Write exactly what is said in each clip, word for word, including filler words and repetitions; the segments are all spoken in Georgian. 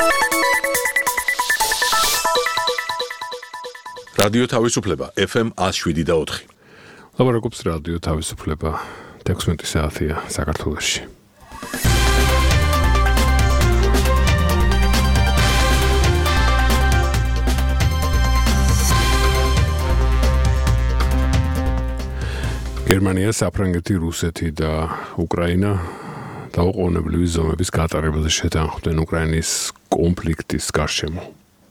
რადიო თავისუფლება ეფ ემ one oh seven და four. ლაბორატორიის რადიო თავისუფლება თექვსმეტი საათია საქართველოში. გერმანია, საფრანგეთი, რუსეთი და უკრაინა დაუყოვნებლივი ზომების გატარებაზე შეთანხმდნენ უკრაინის კონფლიქტის გარშემო.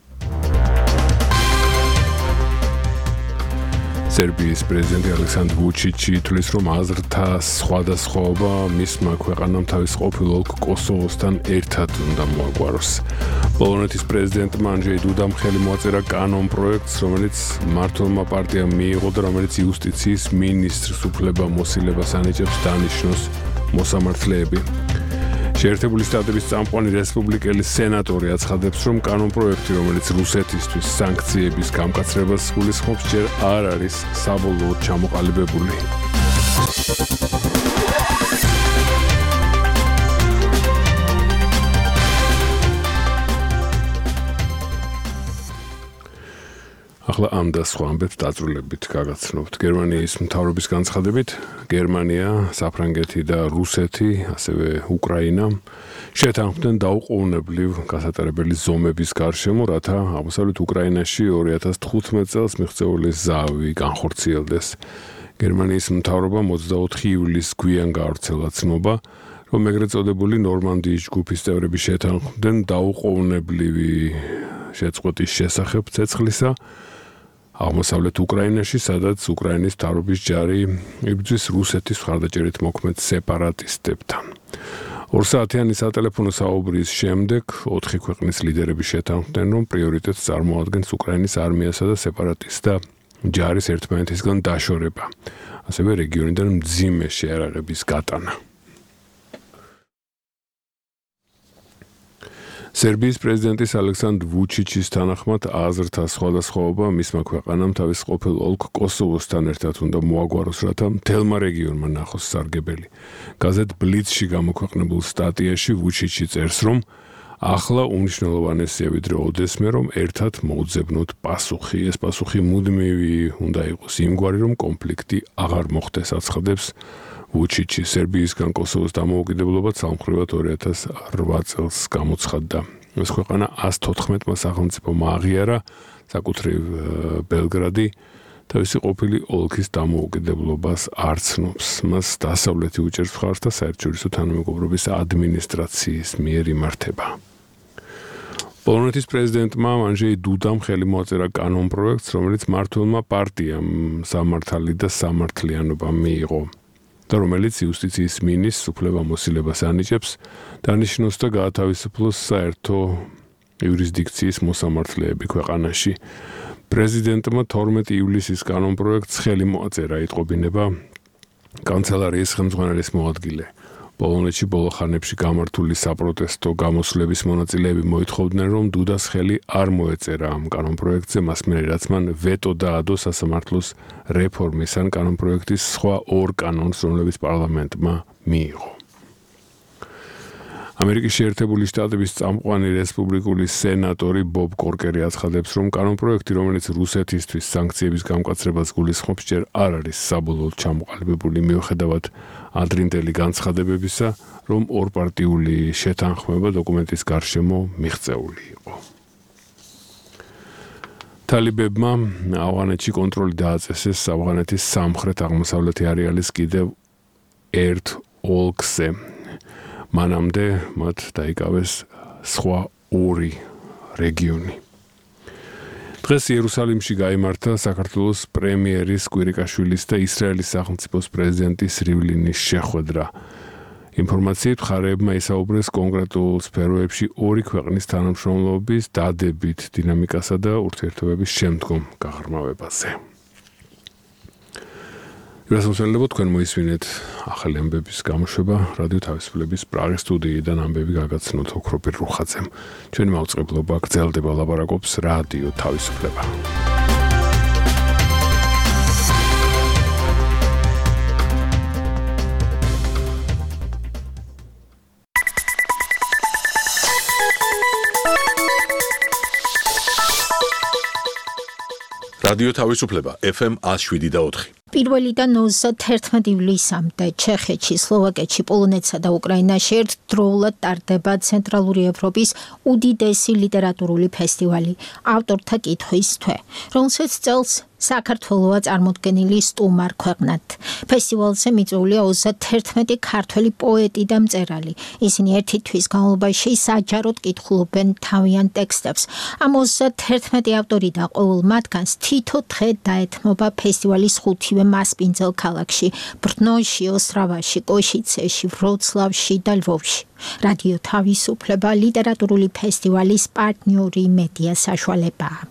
სერბიის პრეზიდენტი ალექსანდრ ვუჩიჩი თვლის, რომ აზრთა სხვადასხვაობა მისმა ქვეყანამ თავის ყოფილ ოლქ კოსოვოსთან ერთად უნდა მოაგვაროს. პოლონეთის პრეზიდენტმა ანჯეი დუდამ ხელი მოაწერა კანონ პროექტს, რომელიც მმართველმა პარტიამ მიიღო და რომელიც იუსტიციის მინისტრს უფლება-მოსილებას ანიჭებს დანიშნოს მოსამართლეები. შეერთებული შტატების წამყვანი რესპუბლიკელი სენატორი აცხადებს, რომ კანონ პროექტი, რომელიც რუსეთისთვის სანქციების გამკაცრებას გულისხმობს, ჯერ არ არის საბოლოოდ ჩამოყალიბებული. ახლა ამ და სხვა ამბებს დაწვრილებით გაგაცნობთ. გერმანიის მთავრობის განცხადებით, გერმანია, საფრანგეთი და რუსეთი, ასევე უკრაინა შეთანხმდნენ დაუყოვნებლივ გასატარებელი ზომების გარშემო, რათა აღმოსავლეთ უკრაინაში two thousand fifteen წელს მიღწეული ზავი განხორციელდეს. გერმანიის მთავრობამ twenty-fourth ივლისს გვიან გაავრცელა ცნობა, რომ ეგრეთ წოდებული ნორმანდიის ჯგუფის წევრები შეთანხმდნენ დაუყოვნებლივი შეწყვეტის შესახებ ცეცხლისა აღმოსავლეთ უკრაინაში, სადაც უკრაინის მთავრობის ჯარი იბრძვის რუსეთის მხარდაჭერით მოქმედ სეპარატისტებთან. ორ საათიანი სატელეფონო საუბრის შემდეგ ოთხი ქვეყნის ლიდერები შეთანხმდნენ, რომ პრიორიტეტს წარმოადგენს უკრაინის არმიასა და სეპარატისტთა ჯარის ერთმანეთისგან დაშორება, ასევე რეგიონიდან მძიმე შეარაღების გატანა. სერბიის პრეზიდენტის ალექსანდრ ვუჩიჩის თანახმად აზრთა სხვადასხვაობა მისმა ქვეყანამ თავის ყოფილ ოლქ კოსოვოსთან ერთად უნდა მოაგვაროს, რათა მთელმა რეგიონმა ნახოს სარგებელი. გაზეთ ბლიცში გამოქვეყნებულ სტატიაში ვუჩიჩი წერს, რომ ახლა უმნიშვნელოვანესია ვიდრე ოდესმე, რომ ერთად მოუძებნოთ პასუხი. ეს პასუხი მუდმივი უნდა იყოს იმგვარი, რომ კონფლიქტი აღარ მოხდეს, აცხადებს ვუჩიჩი. სერბიისგან კოსოვოს დამოუკიდებლობა ცალმხრივად two thousand eight წელს გამოცხადდა. ეს ქვეყანა one hundred fourteen სახელმწიფომ აღიარა, საკუთრივ ბელგრადი თავისი ყოფილი ოლქის დამოუკიდებლობას არ ცნობს. მას დასავლეთი უჭერს მხარს და საერთაშორისო თანამეგობრობის ადმინისტრაციის მიერ იმართება. პოლონეთის პრეზიდენტმა ანჯეი დუდამ ხელი მოაწერა კანონ პროექტს, რომელიც მმართველმა პარტიამ სამართალი და სამართლიანობა მიიღო და რომელიც იუსტიციის მინისტრს უფლება-მოსილებას ანიჭებს დანიშნოს და გაათავისუფლოს საერთო იურისდიქციის მოსამართლეები ქვეყანაში. პრეზიდენტმა twenty-second ივლისის კანონ პროექტს ხელი მოაწერა, იტყობინება კანცელარიის ხელმძღვანელის მოადგილე. პოლონეთში ბოლო ხანებში გამართული საპროტესტო გამოსვლების მონაწილეები მოითხოვდნენ, რომ დუდას ხელი არ მოეწერა ამ კანონ პროექტზე, მას მერე რაც მან ვეტო დაადო სასამართლოს რეფორმის ან კანონ პროექტის სხვა ორ კანონს, რომლებიც პარლამენტმა მიიღო. ამერიკის შეერთებული შტატების წამყვანი რესპუბლიკური სენატორი ბობ კორკერი აცხადებს, რომ კანონ პროექტი, რომელიც რუსეთისთვის სანქციების გამკაცრებას გულისხმობს, ჯერ არ არის საბოლოოდ ჩამოყალიბებული, მიუხედავად ადრინდელი განცხადებებისა, რომ ორპარტიული შეთანხმება დოკუმენტის გარშემო მიღწეული იყო. თალიბებმა ავღანეთში კონტროლი დააწესეს ავღანეთის სამხრეთ-აღმოსავლეთი არეალის კიდევ ერთ ოლქზე. მანამდე მათ დაიკავეს სხვა ორი რეგიონი. დღეს იერუსალიმში გაიმართა საქართველოს პრემიერის კვირიკაშვილის და ისრაელის სახელმწიფოს პრეზიდენტის რივლინის შეხვედრა. ინფორმაციით მხარეებმა ისაუბრეს კონკრეტულ სფეროებში ორი ქვეყნის თანამშრომლობის დადებით დინამიკასა და ურთიერთობების შემდგომ გაღრმავებაზე. გასასვლელობ თქვენ მოისმინეთ ახალი ამბების გამოშვება რადიო თავისუფლების პრაღის სტუდიიდან ამბები გაგაცნოთ ოქროპირ რუხაძემ. ჩვენი მაუწყებლობა გრძელდება ლაპარაკობს რადიო თავისუფლება. რადიო თავისუფლება ეფ ემ one oh seven და four. პირველიდან ოცდათერთმეტი ივლისამდე ჩეხეთში, სლოვაკეთში, პოლონეთსა და უკრაინაში ერთდროულად ტარდება ცენტრალური ევროპის უდიდესი ლიტერატურული ფესტივალი ავტორთა კითხვის თვე, რომელსაც წელს საქართველოა წარმოდგენილი სტუმარ ქვეყნად. ფესტივალზე მიწვეულია ოცდათერთმეტი ქართველი პოეტი და მწერალი. ისინი ერთი თვის განმავლობაში საჯაროდ კითხულობენ თავიანთ ტექსტებს. ამ ოცდათერთმეტი ავტორი და ყოველ მათგანს თითო დღე დაეთმობა ფესტივალის ხუთივე მასპინძელ ქალაქში, ბრნოში, ოსტრავაში, კოშიცეში, ვროცლავში და ლვოვში. რადიო თავისუფლება ლიტერატურული ფესტივალის პარტნიორი მედია საშუალებაა.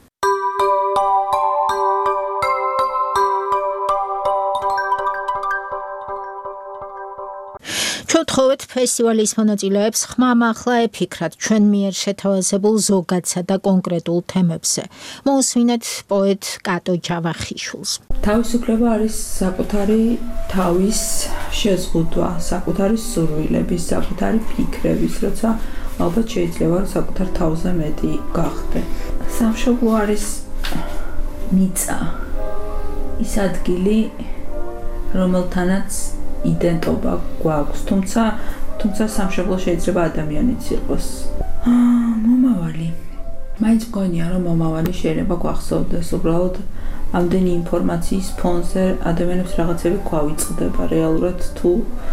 Ჩვენთხოვეთ ფესტივალის მონაწილეებს ხმამაღლა ეფიქრათ ჩვენ მიერ შეთავაზებულ ზოგადსა და კონკრეტულ თემებზე. მოусმინეთ პოეტ კატო ჯავახიშვილს. თავისუფლება არის საკუთარი თავის შეზღუდვა, საკუთარი სურვილების, საკუთარი ფიქრების, როცა ალბათ შეიძლება საკუთარ თავზე მეტი გახდე. სამშობლო არის მიწა, ის ადგილი, რომელთანაც იდენტობა გვაქვს, თუმცა თუმცა სამშობლო შეიძლება ადამიანიც იყოს. მომავალი. მაინც მგონია, რომ მომავალი შეიძლება გვახსოვდეს, უბრალოდ ამდენი ინფორმაციის ფონზე ადამიანებს რაღაცები გვავიწყდება, რეალურად თუ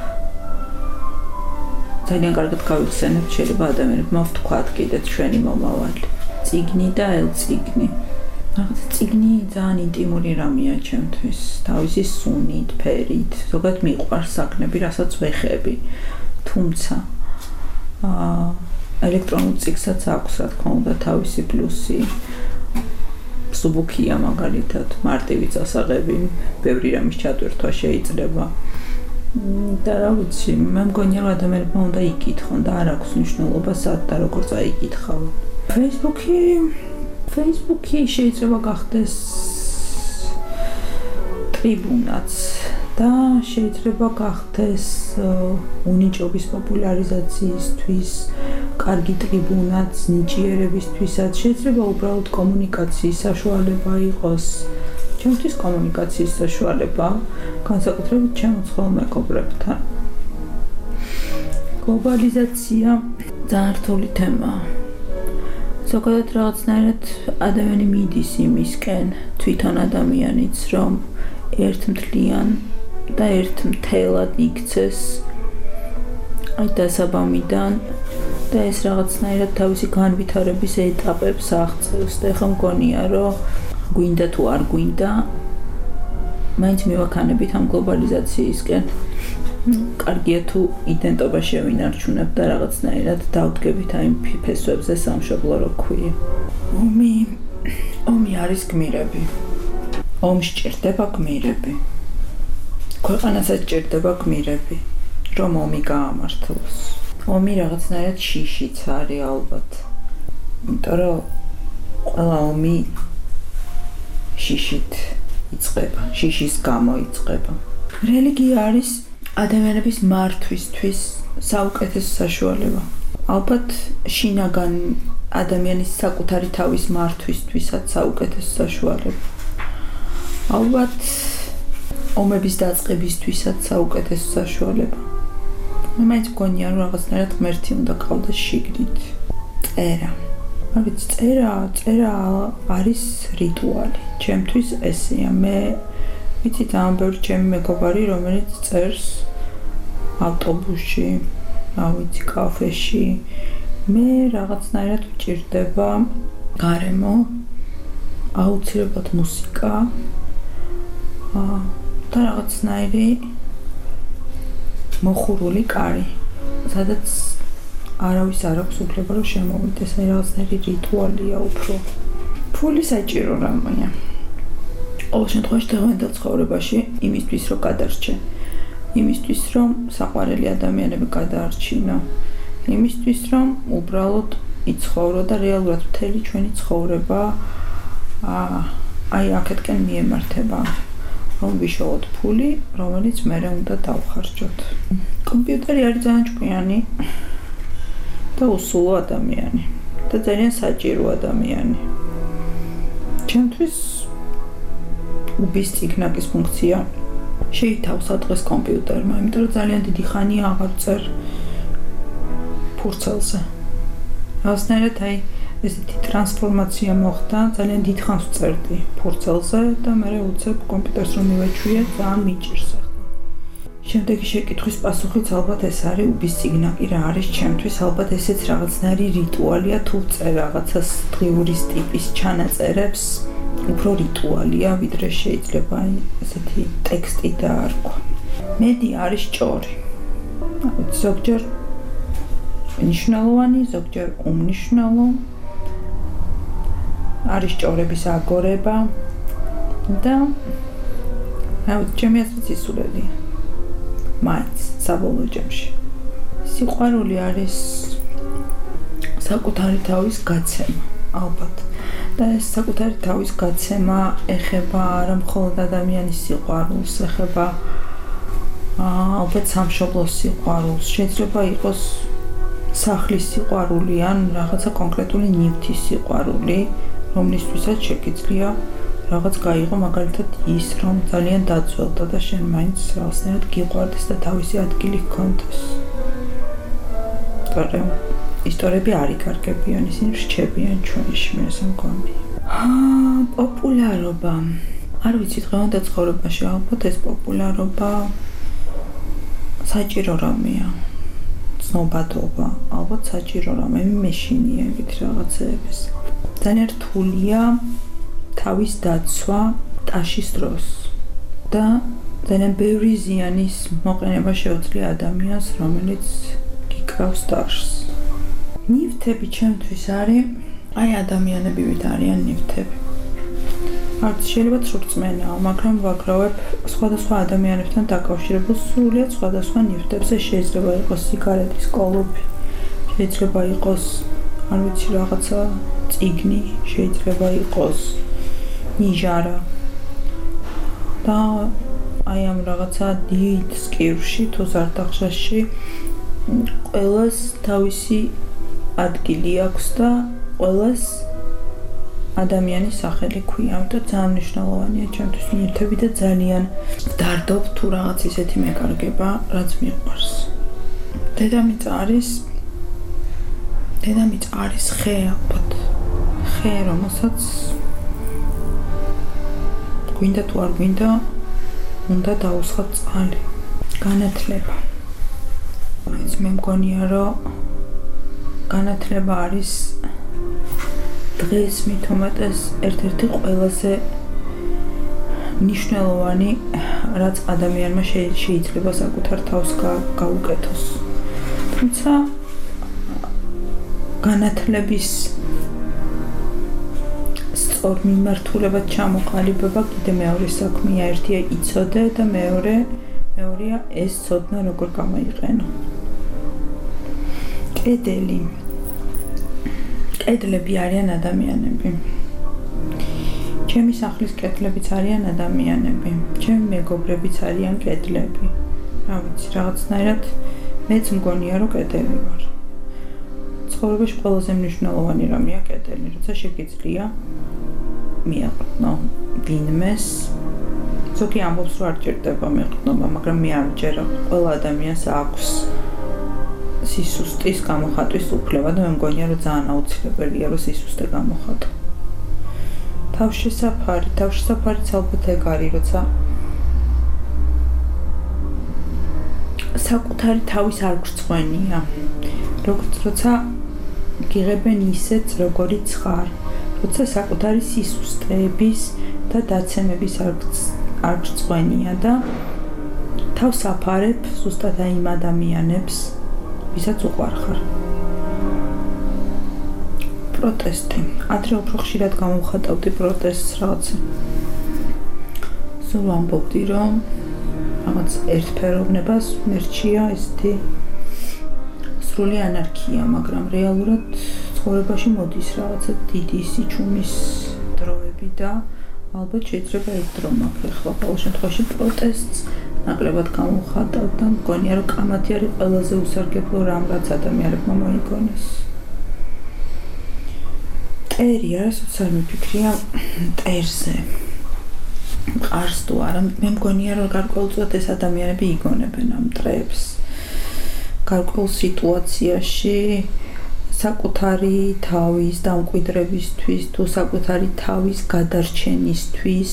ძალიან კარგად გავიხსენებთ, შეიძლება ადამიანებმა ვთქვათ კიდე ჩვენი მომავალი. წიგნი და ელწიგნი. რაღაც წიგნი ძალიან ინტიმური რამეა ჩემთვის, თავისი სუნით, ფერით, ზოგადად მიყვარს საგნები, რასაც ვეხები. თუმცა აა ელექტრონულ წიგნსაც აქვს, რა თქმა უნდა, თავისი პლუსი. სუბუქია მაგალითად, მარტივი წასაღები, ბევრი რამის ჩატვირთვა შეიძლება. და რა ვიცი, მე მგონია, რომ ადამიანებმა უნდა იკითხონ და არ აქვს მნიშვნელობა სად და როგორ წაიკითხავენ. Facebook-ი Facebook-ი შეიძლება გახდეს ტრიბუნაც და შეიძლება გახდეს უნიჭობის პოპულარიზაციისთვის, კარგი ტრიბუნაც ნიჭიერებისთვისაც, შეიძლება უბრალოდ კომუნიკაციის საშუალება იყოს. ჩემთვის კომუნიკაციის საშუალება, განსაკუთრებით ჩემ უცხოელ მეგობრებთან. გლობალიზაცია ძალიან რთული თემაა. ზოგადად რაღაცნაირად ადამიანი მიდის იმისკენ, თვითონ ადამიანიც, რომ ერთმთლიან და ერთმთელად იქცეს აი დასაბამიდან და ეს რაღაცნაირად თავისი განვითარების ეტაპებს აღწევს და ეხლა მგონია, რომ გვინდა თუ არ გვინდა, მაინც მივაქანებით ამ გლობალიზაციისკენ. კარგია თუ იდენტობა შევინარჩუნებთ და რაღაცნაირად დავდგებით აი ფესვებზე სამშობლო რო ქვია. ომი ომი არის გმირები. ომს ჭირდება გმირები. ქვეყანასაც ჭირდება გმირები, რომ ომი გაამართლოს. ომი რაღაცნაირად შიშიც არის ალბათ. იმიტომ რომ ყველა ომი შიშით იწყება, შიშის გამო იწყება. რელიგია არის ადამიანების მართვისთვის საუკეთესო საშუალება. ალბათ შინაგან ადამიანის საკუთარი თავის მართვისთვისაც საუკეთესო საშუალება. ალბათ ომების დაწყებისთვისაც საუკეთესო საშუალება. მე მაინც მგონია, რომ რაღაცნაირად ღმერთი უნდა გყავდეს შიგნით. წერა. არ ვიცი, წერა, წერა არის რიტუალი. ჩემთვის ესეა. მე ვიცი ძალიან ბევრი ჩემი მეგობარი, რომელიც წერს ავტობუსში, რა ვიცი, კაფეში. მე რაღაცნაირად ვჭირდება გარემო, აუცილებლად მუსიკა და რაღაცნაირი მოხურული კარი, სადაც არავის არ აქვს უფლება, რომ შემოვიდეს, აი რაღაცნაირი რიტუალია უფრო. ფული საჭირო რამეა. ყოველ შემთხვევაში დღევანდელ ცხოვრებაში იმისთვის რომ გადარჩე, იმისთვის რომ საყვარელი ადამიანები გადაარჩინო, იმისთვის რომ უბრალოდ იცხოვრო და რეალურად მთელი ჩვენი ცხოვრება აი აქეთკენ მიემართება, რომ ვიშოვოთ ფული, რომელიც მერე უნდა დავხარჯოთ. კომპიუტერი არის ძალიან ჭკვიანი და უსულო ადამიანი და ძალიან საჭირო ადამიანი. ჩემთვის უბის ციგნაკის ფუნქცია შეითავსა დღეს კომპიუტერმა, იმიტომ რომ ძალიან დიდი ხანია აღარ წერ ფურცელზე. Რაღაცნაირად აი ესეთი ტრანსფორმაცია მოხდა, ძალიან დიდ ხანს წერდი ფურცელზე და მე უცებ კომპიუტერს რომ მივეჩვიე, ძალიან მიჭირს ახლა. შემდეგი შეკითხვის პასუხიც ალბათ ეს არის უბის ციგნაკი რა არის ჩემთვის, ალბათ ესეც რაღაცნაირი რიტუალია, თუ წერ რაღაცას დღიურის ტიპის ჩანაწერებს, უფრო რიტუალია, ვიდრე შეიძლება ესეთი ტექსტი დაარქვა. მედი არის ჭორი. ზოგჯერ მნიშვნელოვანი, ზოგჯერ უმნიშვნელო. არის ჭორების აგორება და რა ჩემი აზრით ისულელია. მაინც საბოლოო ჯამში. სიყვარული არის საკუთარი თავის გაცემა, ალბათ. და ეს საკუთარი თავის გაცემა ეხება არა მხოლოდ ადამიანის სიყვარულს, ეხება ალბათ სამშობლოს სიყვარულს, შეიძლება იყოს სახლის სიყვარული ან რაღაცა კონკრეტული ნივთის სიყვარული, რომლისთვისაც შეგიძლია რაღაც გაიღო, მაგალითად ის, რომ ძალიან დაძველდა და შენ მაინც რაღაცნაირად გიყვარდეს და თავისი ადგილი ჰქონდეს. მაგრამ ისტორიები არ იკარგებიან, ისინი რჩებიან ჩვენში, მე ასე მგონი. აა, პოპულარობა. არ ვიცი, დღევანდელ ცხოვრებაში ალბათ ეს პოპულარობა საჭირო რამეა. ცნობადობა, ალბათ საჭირო რამე, მეშინია ეგეთ რაღაცეების. ძალიან რთულია თავის დაცვა ტაშის დროს და ძალიან ბევრი ზიანის მოყენება შეუძლია ადამიანს, რომელიც გიკრავს ტაშს. ნივთები ჩემთვის არის, აი ადამიანები ვით არიან ნივთები. არც შეიძლება ცრურწმენაა, მაგრამ ვაგრავებ სხვადასხვა ადამიანებთან დაკავშირებულ სრულიად სხვადასხვა ნივთებზე, შეიძლება იყოს სიგარეტის კოლოფი, შეიძლება იყოს, არ ვიცი, რაღაცა წიგნი, შეიძლება იყოს ნიჟარა. და აი ამ რაღაცა დიდ სკივში თუ ზარდახშაში ყველას თავისი ადგილი აქვს და ყველას ადამიანის სახელი ქვია, ამიტომ ძალიან მნიშვნელოვანია ჩემთვის ნივთები და ძალიან ვდარდობ თუ რაღაც ისეთი მეკარგება, რაც მიყვარს. დედამიწა არის დედამიწა არის ხე, ალბათ. ხე, რომელსაც გვინდა თუ არ გვინდა, უნდა დაუსხათ წყალი. განათლება. ეს მე მგონია, რომ განათლება არის დღეს მით უმეტეს ერთ-ერთი ყველაზე მნიშვნელოვანი, რაც ადამიანმა შეიძლება საკუთარ თავს გაუკეთოს. თუმცა განათლების სწორ მიმართულებად ჩამოყალიბება კიდე მეორე საქმეა, ერთია იცოდე და მეორე მეორეა ეს ცოდნა როგორ გამოიყენო. კედელი კედლები არიან ადამიანები. ჩემი სახლის კედლებიც არიან ადამიანები. ჩემი მეგობრებიც არიან კედლები. რა ვიცი, რაღაცნაირად მეც მგონია, რომ კედელი ვარ. ცხოვრებაში ყველაზე მნიშვნელოვანი რამეა კედელი, როცა შეგიძლია მიაყრდნო ვინმეს. ზოგი ამბობს, რომ არ ჭირდება მეყრდნობა, მაგრამ მე არ ვჯერა. ყველა ადამიანს აქვს სისუსტის გამოხატვის უფლება და მე მგონია, რომ ძალიან აუცილებელია, რომ სისუსტე გამოხატო. თავშესაფარი, თავშესაფარიც ალბათ ეგ არის, როცა საკუთარი თავის არ გრწყვენია. როგორც როცა გიღებენ ისეც, როგორიც ხარ. როცა საკუთარი სისუსტეების და დაცემების არ გრწყვენია და თავს აფარებ ზუსტად აი იმ ადამიანებს, ვისაც უყვარხარ. პროტესტი. ადრე უფრო ხშირად გამოვხატავდი პროტესტს რაღაცა. სულ ამბობდი, რომ რაღაც ერთფეროვნებას მერჩია ესეთი სრული ანარქია, მაგრამ რეალურად ცხოვრებაში მოდის რაღაცა დიდი სიჩუმის დროები და ალბათ შეიძლება ეს დრო მაქვს ახლა ყოველ შემთხვევაში პროტესტს ნაკლებად გამოვხატავ და მგონია, რომ კამათი არის ყველაზე უსარგებლო რამ, რაც ადამიანებმა მოიგონეს. მტერი, არასოდეს არ მიფიქრია მტერზე. მყარს თუ არა, მე მგონია რომ გარკვეულწილად ეს ადამიანები იგონებენ ამ მტრებს. გარკვეულ სიტუაციაში საკუთარი თავის დამკვიდრებისთვის თუ საკუთარი თავის გადარჩენისთვის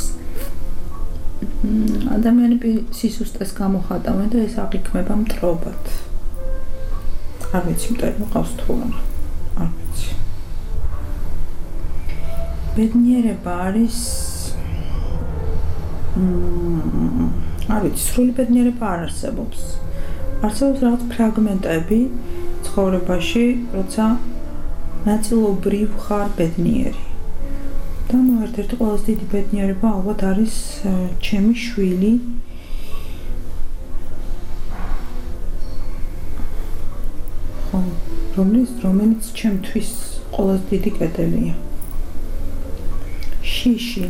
ადამიანები სისუსტეს გამოხატავენ და ეს აღიქმება მტრობად. არ ვიცი, მტერი მყავს თუ არა. არ ვიცი. ბედნიერება არის არ ვიცი, სრული ბედნიერება არ არსებობს. არსებობს რაღაც ფრაგმენტები ცხოვრებაში, როცა ნაწილობრივ ხარ ბედნიერი. და ნუ ერთ-ერთი ყველაზე დიდი ბედნიერება ალბათ არის ჩემი შვილი. ხო, რომელიც რომელიც ჩემთვის ყველაზე დიდი კედელია. შიში.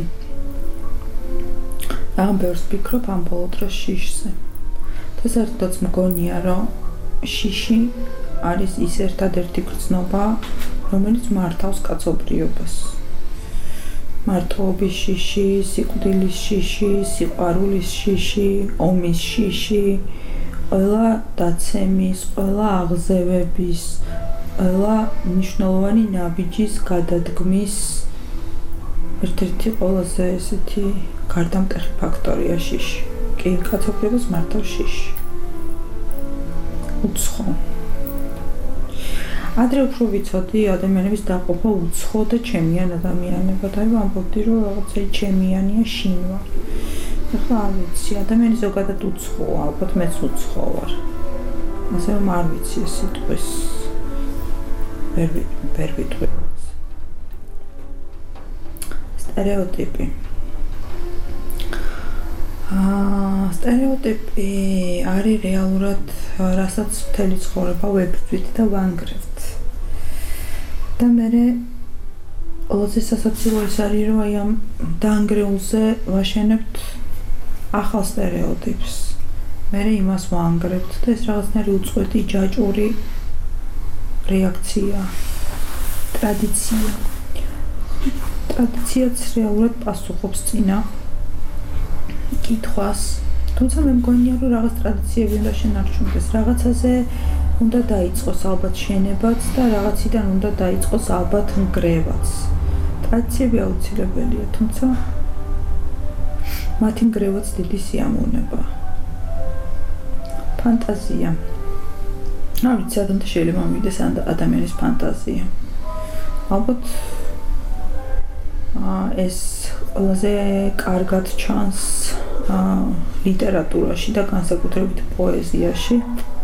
ამ ბევრს ვფიქრობ ამ ბოლო დროს შიშზე. და საერთოდ მგონია, რომ შიში არის ის ერთადერთი გრძნობა, რომელიც მართავს კაცობრიობას. მარტოობის შიში, სიკვდილის შიში, სიყვარულის შიში, ომის შიში, ყველა დაცემის, ყველა აღზევების, ყველა მნიშვნელოვანი ნაბიჯის გადადგმის ერთ-ერთი ყველაზე ესეთი გარდამტეხი ფაქტორია შიში. კი, კაცობრიობას მართავს შიში. უცხო. ადრე უფრო ვიცოდი ადამიანების დაყოფა უცხო და ჩემიან ადამიანებად. აი ვამბობდი, რომ რაღაცა ჩემიანია შინვა. ახლა არ ვიცი, ადამიანი ზოგადად უცხოა, ალბათ მეც უცხო ვარ. ასე რომ არ ვიცი ეს სიტყვის ვერ ვერ ვიტყვი. სტერეოტიპი. აა სტერეოტიპი არის რეალურად რასაც მთელი ცხოვრება ვებრძვით და ვანგრევთ. და მე ყველაზე სასაცილო ის არის, რომ აი ამ დაანგრეულზე ვაშენებთ ახალ სტერეოტიპს. მე იმას ვანგრევთ და ეს რაღაცნაირი უწყვეტი ჯაჭვური რეაქცია, ტრადიცია. ტრადიციაც რეალურად პასუხობს წინა კითხვას. თუმცა მე მგონია, რომ რაღაც ტრადიციები უნდა შენარჩუნდეს, რაღაცაზე უნდა დაიწყოს ალბათ შენებაც და რაღაციდან უნდა დაიწყოს ალბათ ნგრევაც. ტრადიციები აუცილებელია, თუმცა მათი ნგრევაც დიდი სიამოვნება. ფანტაზია. არ ვიცი, ადამიანთა შეიძლება მივიდეს ადამიანის ფანტაზია. ალბათ ეს ყველაზე კარგად ჩანს ლიტერატურაში და განსაკუთრებით პოეზიაში.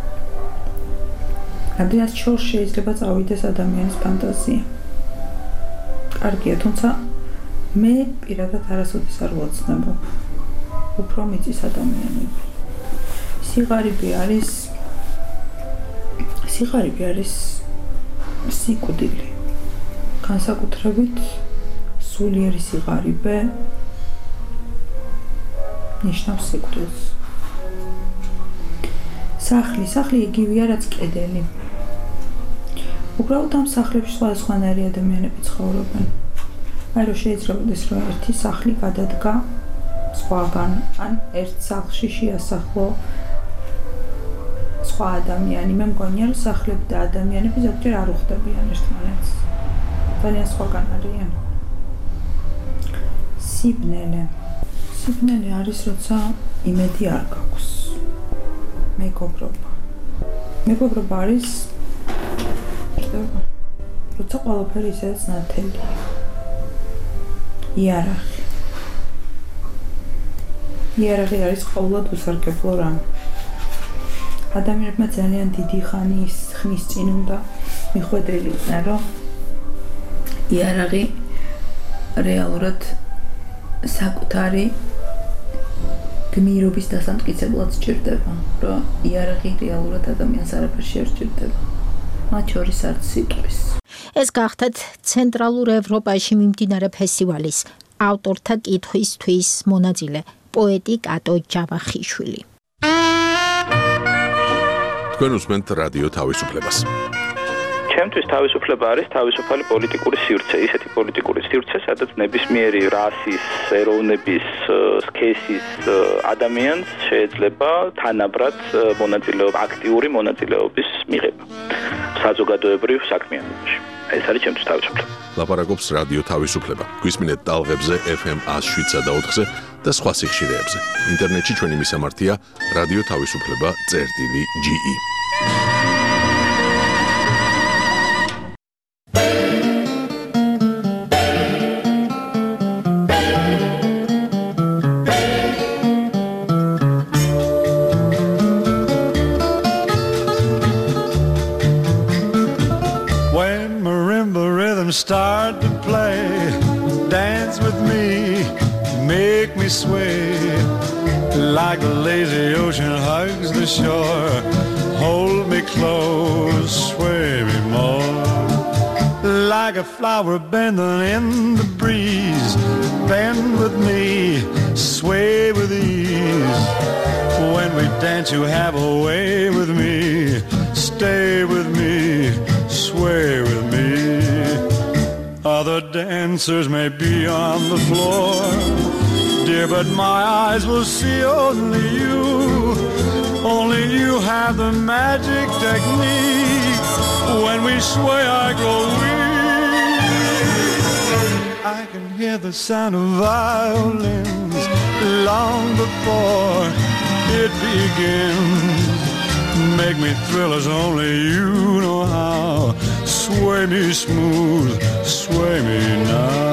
ადამიანს შორს შეიძლება წავიდეს ადამიანის ფანტაზია. კარგია, თუმცა მე პირადად არასოდეს არ ვოცნებო. უფრო მიწის ადამიანები. სიღარიბე არის სიღარიბე არის სიკვდილი. განსაკუთრებით სულიერი სიღარიბე ნიშნავს სიკვდილს. სახლი, სახლი იგივეა, რაც კედელი. უბრალოდ ამ სახლებში სხვადასხვანაირი ადამიანები ცხოვრობენ. აი რომ შეიძლებადეს, რომ ერთი სახლი გადადგა სხვაგან, ან ერთ სახლში შეასახლო სხვა ადამიანი. მე მგონია, რომ სახლები და ადამიანები ზოგჯერ არ უხდებიან ერთმანეთს. ძალიან სხვაგან არიან. სიბნელე. სიბნელე არის, როცა იმედი არ გაქვს. მეგობრობა. მეგობრობა არის როცა ყველაფერი ისედაც ნათელია. იარაღი. იარაღი არის ყოველად უსარგებლო რამ. ადამიანებმა ძალიან დიდი ხანის ხნის წინ უნდა მიხვედრილიყვნენ, რომ იარაღი რეალურად საკუთარი გმირობის დასამტკიცებლად სჭირდება, რომ იარაღი რეალურად ადამიანს არაფერში არ სჭირდება. მათ შორის არც სიტყვის. ეს გახდათ ცენტრალურ ევროპაში მიმდინარე ფესტივალის ავტორთა კითხვისთვის მონაწილე პოეტი კატო ჯავახიშვილი. თქვენ უსმენთ რადიო თავისუფლებას. ჩემთვის თავისუფლება არის თავისუფალი პოლიტიკური სივრცე, ისეთი პოლიტიკური სივრცე, სადაც ნებისმიერი რასის, ეროვნების, სქესის ადამიანს შეიძლება თანაბრად მონაწილეობა, აქტიური მონაწილეობის მიღება საზოგადოებრივ საქმიანობაში. ეს არის ჩემთვის თავისუფლება. ლაპარაკობს რადიო თავისუფლება. გვისმინეთ ტალღებზე ეფ ემ one oh seven და ოთხზე და სხვა სიხშირეებზე. ინტერნეტში ჩვენი მისამართია რადიო თავისუფლება წერტილი ჯი ი. Start to play, dance with me, make me sway, like the lazy ocean hugs the shore, hold me close, sway me more, like a flower bending in the breeze, bend with me, sway with ease, when we dance you have a way with me, stay with me, sway with me. Other dancers may be on the floor, dear, but my eyes will see only you. Only you have the magic technique. When we sway, I grow weak. I can hear the sound of violins long before it begins. Make me thrill as only you know how. Sway me smooth, sway me now.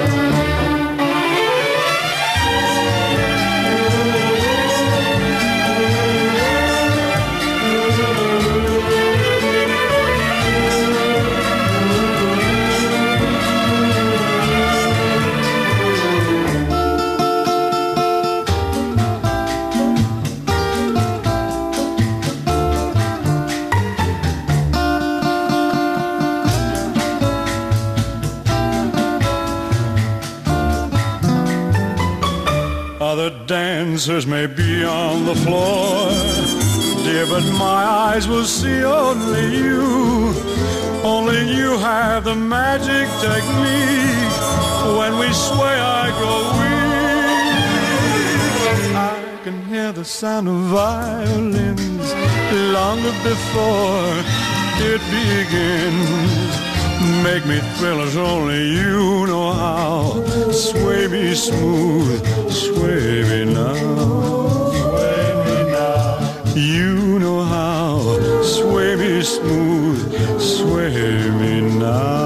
Other dancers may be on the floor, dear, but my eyes will see only you. Only you have the magic technique. When we sway, I grow weak. I can hear the sound of violins long before it begins. Make me thrill as only you know how. Sway me smooth, sway me now. Sway me now. You know how. Sway me smooth, sway me now.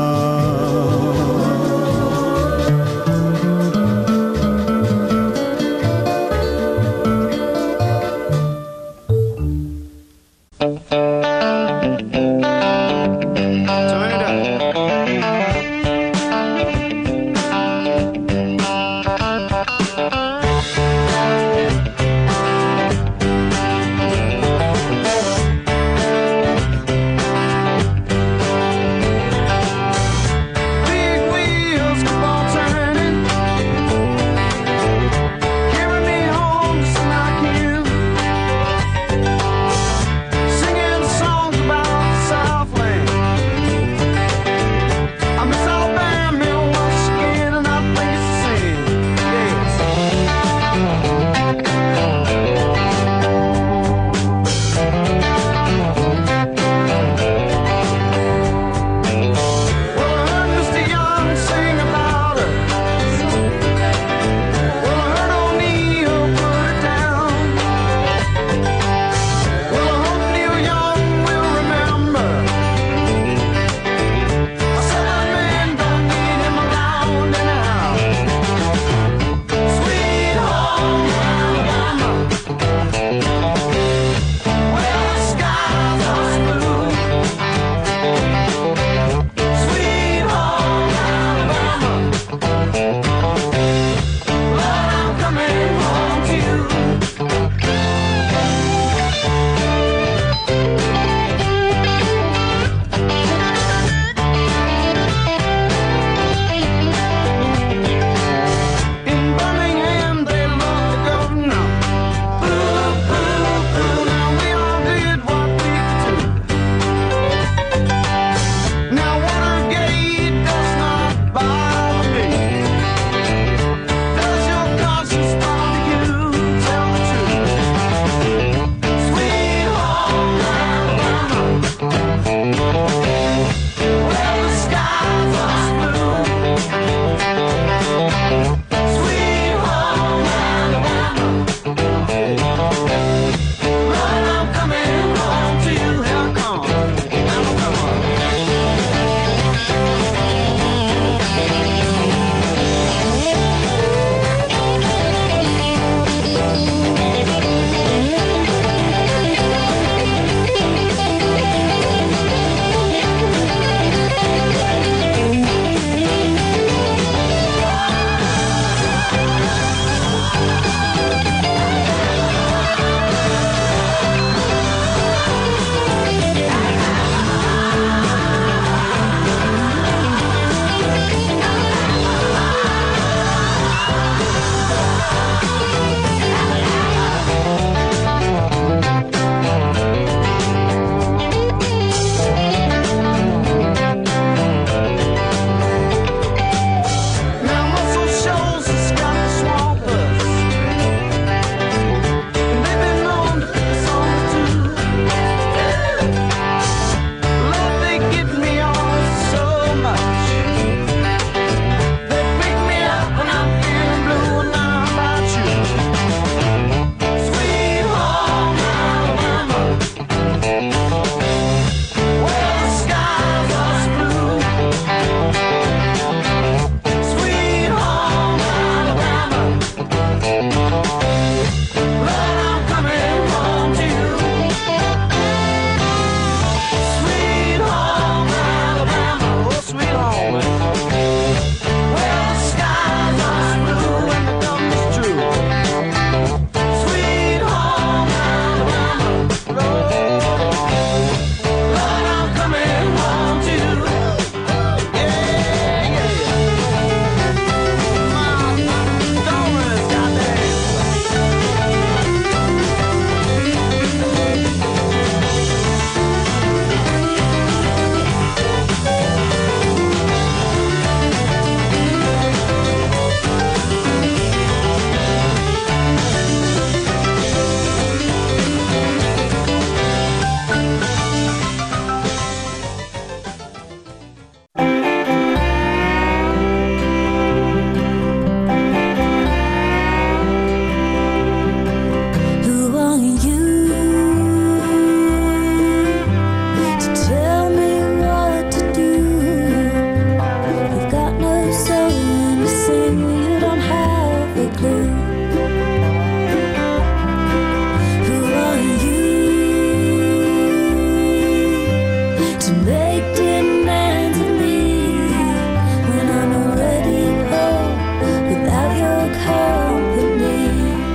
make demands of me when I'm already home without your company.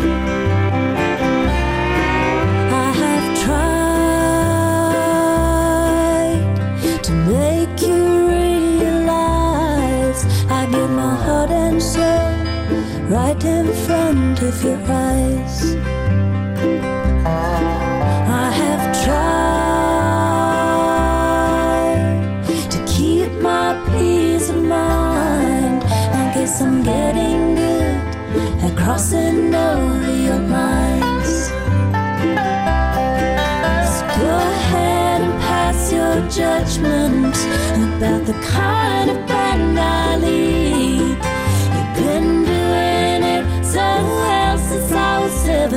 I have tried to make you realize I give my heart and soul right in front of your eyes. I have tried to keep my peace of mind. I guess I'm getting good at crossing over your lines. So go ahead and pass your judgment about the kind of band I lead. You've been doing it so well since I was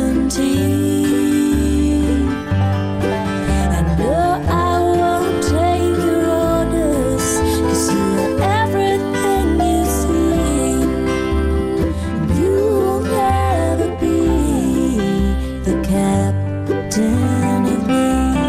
seventeen. And no, I won't take your orders, 'cause you are everything you seem. You will never be the captain of me.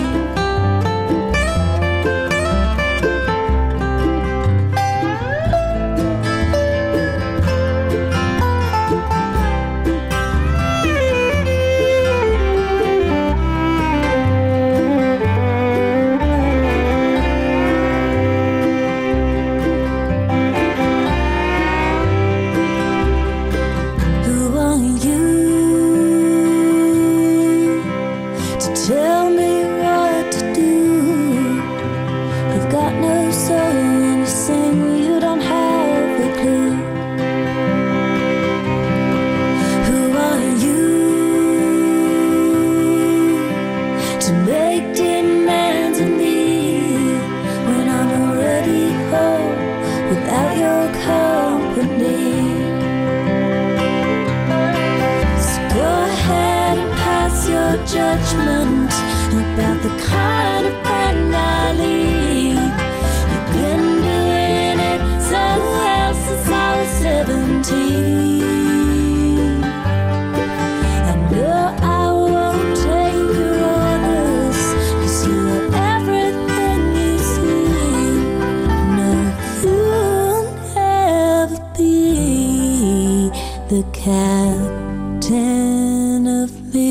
Who are you to tell me what to do? You've got no soul when you sing, you don't have a clue. Who are you to make demands of me when I'm already home without your company? So go ahead and pass your judgment about the kind of band I lead. You've been doing it so well since I was seventeen. And no, I won't take your orders, 'cause you are everything you seem. No, you'll never be the captain of me.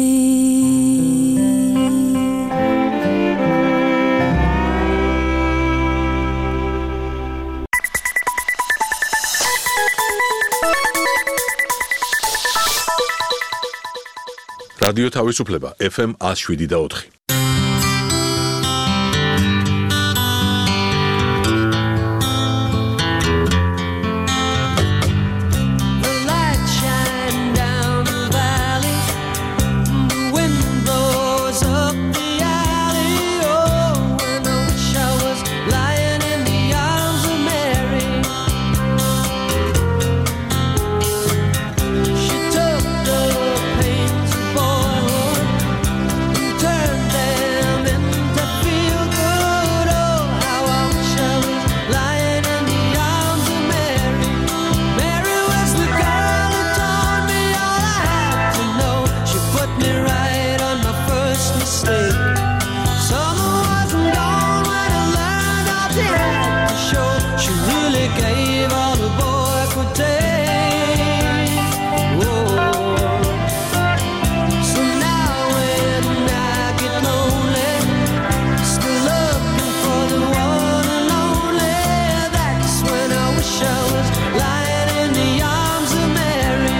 რადიო თავისუფლება ეფ ემ one oh seven და four. The light shine down the valley, the wind blows up the alley. Oh, when I wish I was lying in the arms of Mary. She took the pains of boyhood and turned them into feel good. Oh, how I wish I was lying in the arms of Mary. Mary was the girl who taught me all I had to know. She put me right on my first mistake. Summer wasn't gone when I learned all she had to show. She really gave all the boy could take. Whoa. So now when I get lonely, still looking for the one and only, that's when I wish I was lying in the arms of Mary.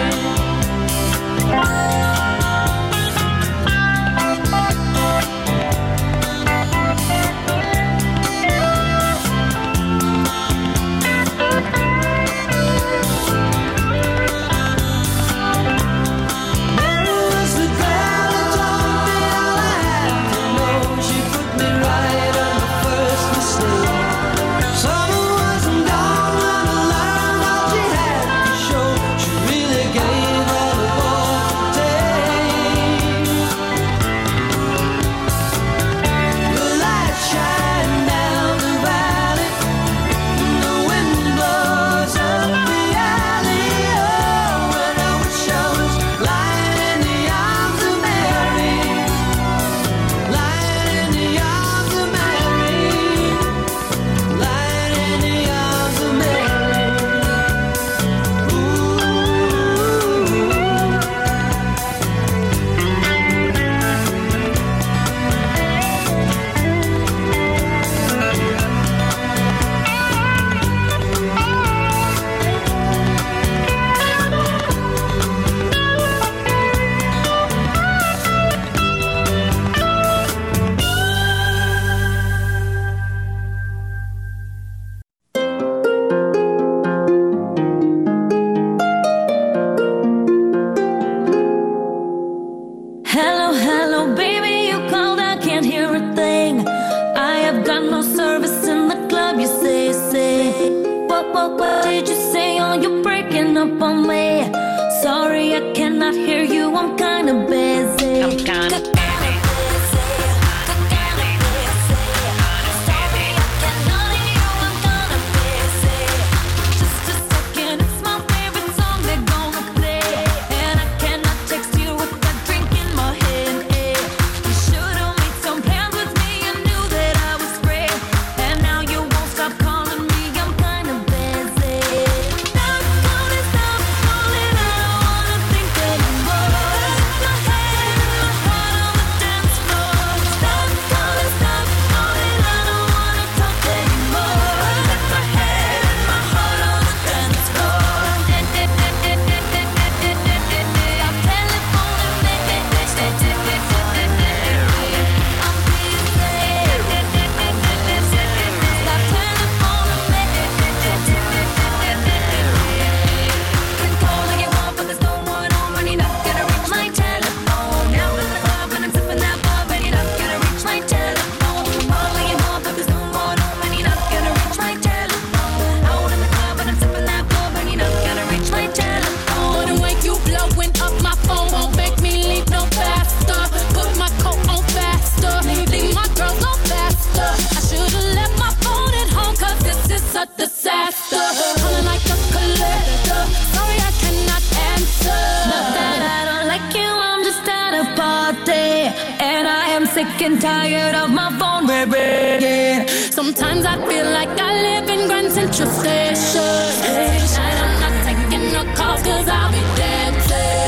up on me. Sorry, I cannot hear you. I'm kinda busy. I'm kinda busy. Sick and tired of my phone, baby. Sometimes I feel like I live in Grand Central Station. Tonight I'm not taking no calls cause I'll be dancing.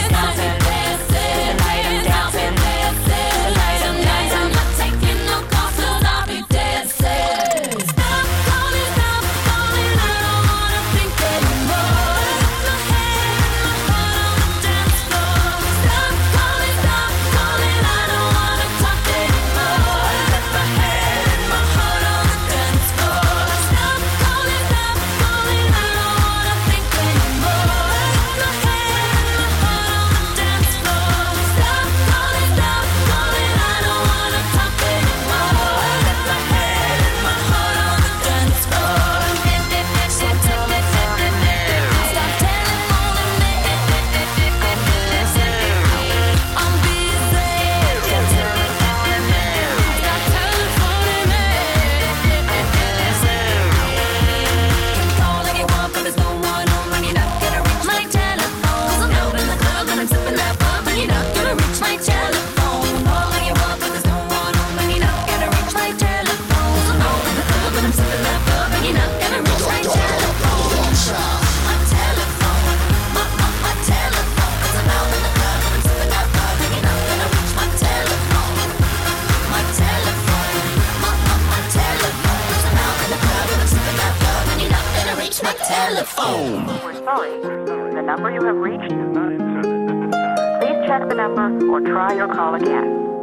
Tonight I'm not taking no calls cause I'll be dancing. Stop calling, stop calling, I don't wanna think anymore. My head and my heart on the dance floor. Stop calling, stop calling, I don't wanna talk anymore. Got my head and my heart on the dance floor. Stop calling, stop calling, I don't wanna think anymore. My head and my heart on the dance floor. Stop calling, stop calling, I don't wanna talk anymore. Got my head and my heart on the dance floor. Stop telephoning me. Stop telephoning me. I'm busy. Stop telephoning me. Stop telephone me. Keep calling you up, but there's no one home, and you're not gonna reach my telephone. 'Cause I'm out in the club and I'm sipping that bub, and you're not gonna reach my telephone. Calling you up, but there's no one home, and you're not gonna reach my telephone. 'Cause I'm out in the club and I'm sipping that bub, and you're not gonna reach my telephone. My telephone, my my my telephone. 'Cause I'm out in the club and I'm sipping that bub, and you're not gonna reach my telephone. My telephone, my my my telephone. 'Cause I'm out in the club and I'm sipping that bub, and you're not gonna reach my telephone. We're sorry. The number you have reached is not in service. Please check the number or try your call again.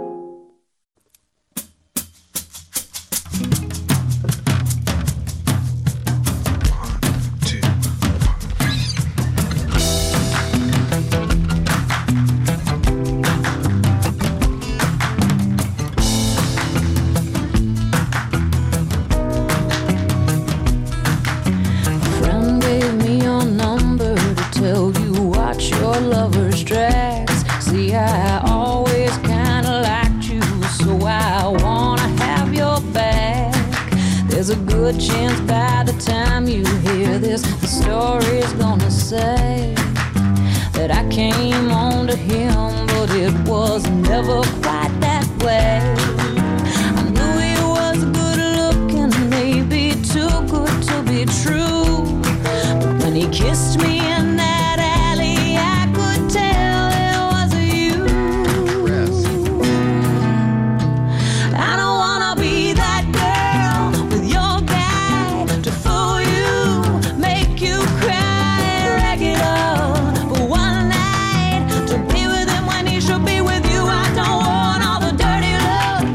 Friend gave me your number to tell you watch your lover's tracks. See, I always kinda liked you, so I wanna have your back. There's a good chance by the time you hear this, the story's gonna say that I came on to him, but it was never quite that way. I knew he was good looking, maybe too good to be true. But when he kissed me in that alley, I could tell it was you. I don't wanna be that girl with your guy to fool you, make you cry regular for one night, to be with him when he should be with you. I don't want all the dirty love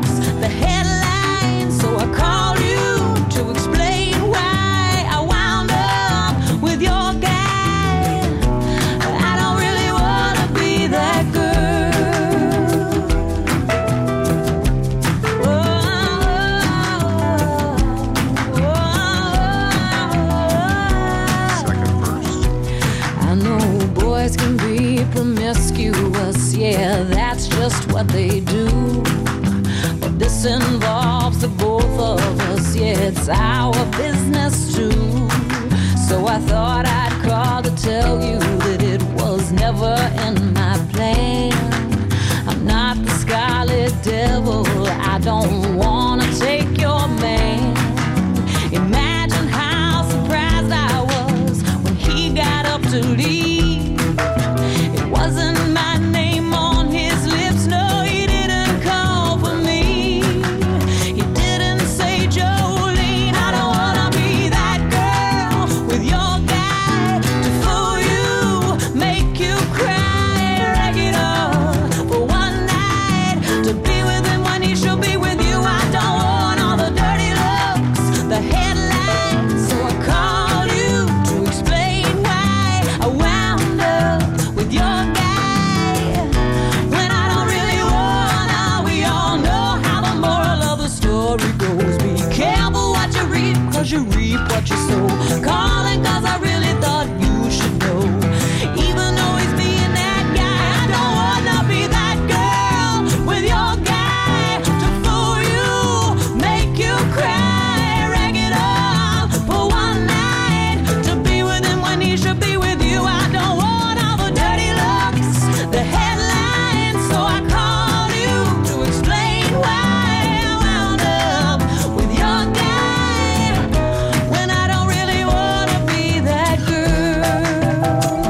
just what they do. But this involves the both of us, yeah, it's our business too. So I thought I'd call to tell you that it was never in my plan. I'm not the scarlet devil, I don't wanna take your man. Imagine how surprised I was when he got up to leave. It wasn't my name on his lips, no, he didn't call for me. He didn't say, Jolene, I don't wanna be that girl with your guy to fool you, make you cry, rag it up for one night, to be with him when he should be with you. I don't want all the dirty looks, the headlines, so I called you to explain why I wound up with your guy when I don't really wanna. We all know how the moral of the story goes. Be careful what you reap, cause you reap what you sow. Calling cause I really thought you should know. Even though he's being that guy, I don't wanna be that girl with your guy to fool you, make you cry, rag it up for one night, to be with him when he should be with you. I don't want all the dirty looks, the headlines, so I called you to explain why I wound up with your guy when I don't really wanna be that girl.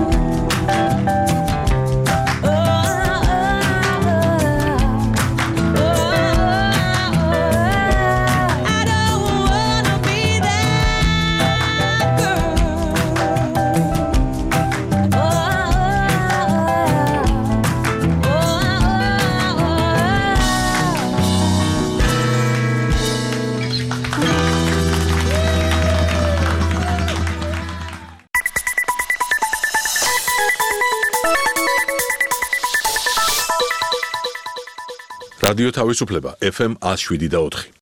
Oh, oh, oh, I don't wanna be that girl. Oh, რადიო თავისუფლება ეფ ემ one oh seven და four.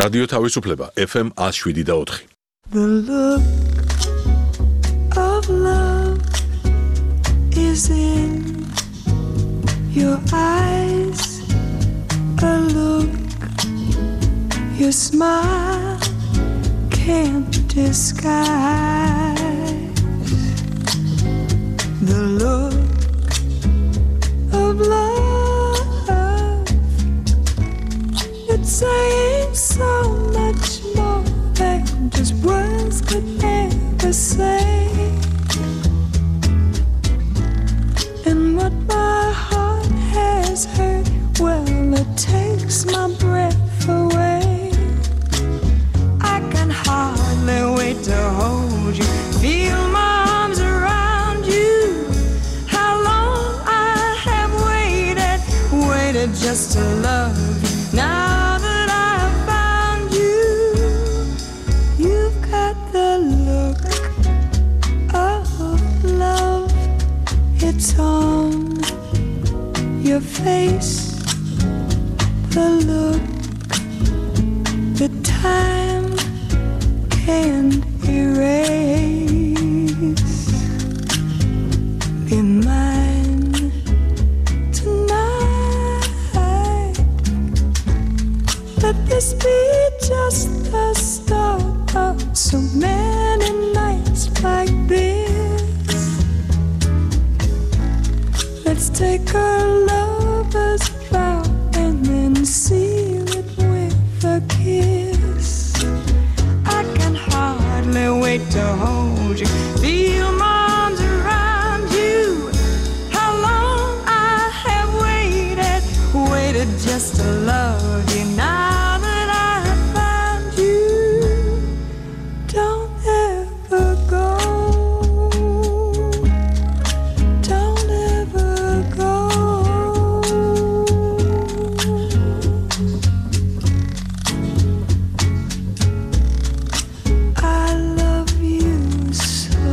რადიო თავისუფლება F M one oh seven და four. The look of love is in your eyes, a look your smile can't disguise. The look of love, it's saying so much more than just words could ever say. And what my heart has heard, well, it takes my breath away. I can hardly wait to hold you, feel my arms around you. How long I have waited, waited just to love you. Now that I've found you, you've got the look of love. It's on your face, the look that time can't erase. Be mine tonight. Let this be just the start of so many nights like this. Let's take our lover's vow and then seal it with a kiss. I can hardly wait to hold you, feel my arms around you. How long I have waited, waited just to love you. Now that I have found you, don't ever go. Don't ever go. I love you so.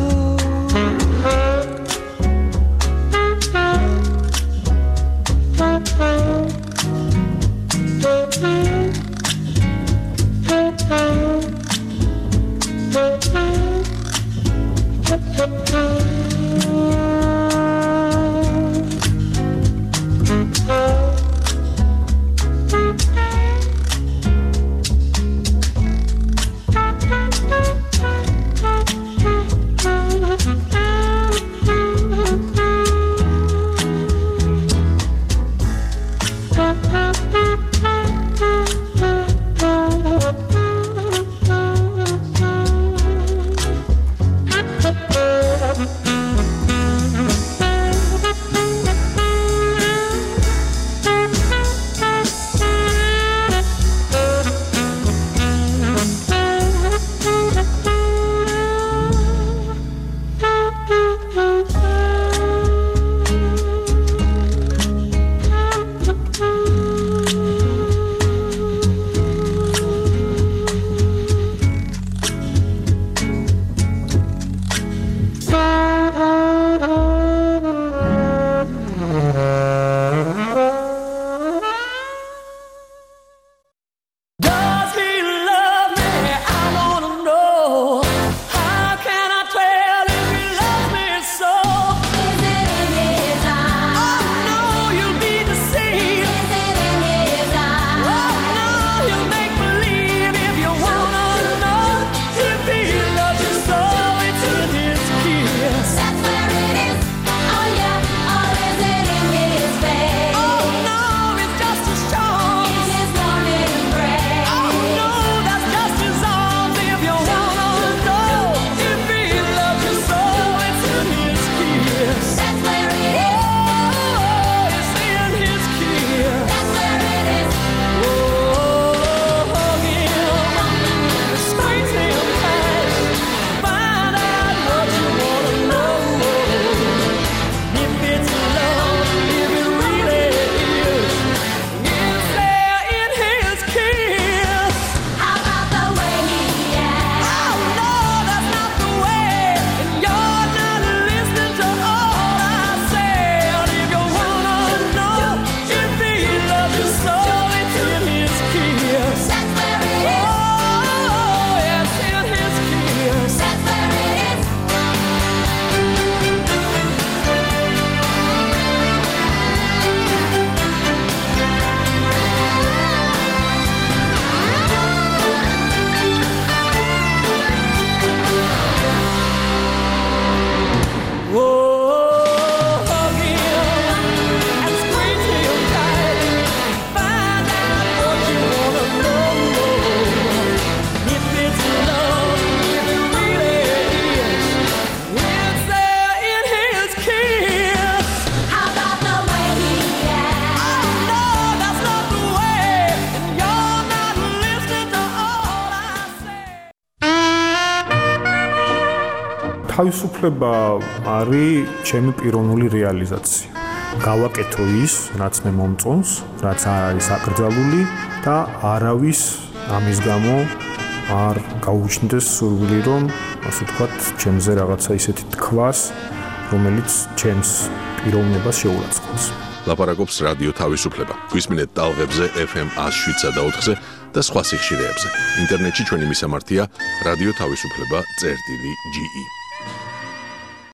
თავისუფლება არის ჩემი პიროვნული რეალიზაცია. გავაკეთო ის, რაც მე მომწონს, რაც არ არის აკრძალული და არავის ამის გამო არ გაუჩნდეს სურვილი, რომ ასე ვთქვათ, ჩემზე რაღაცა ისეთი თქვას, რომელიც ჩემს პიროვნებას შეურაცხყოფს. ლაპარაკობს რადიო თავისუფლება. გვისმინეთ ტალღებზე ეფ ემ one oh seven და ოთხზე და სხვა სიხშირეებზე. ინტერნეტში ჩვენი მისამართია რადიო თავისუფლება წერტილი ჯი ი.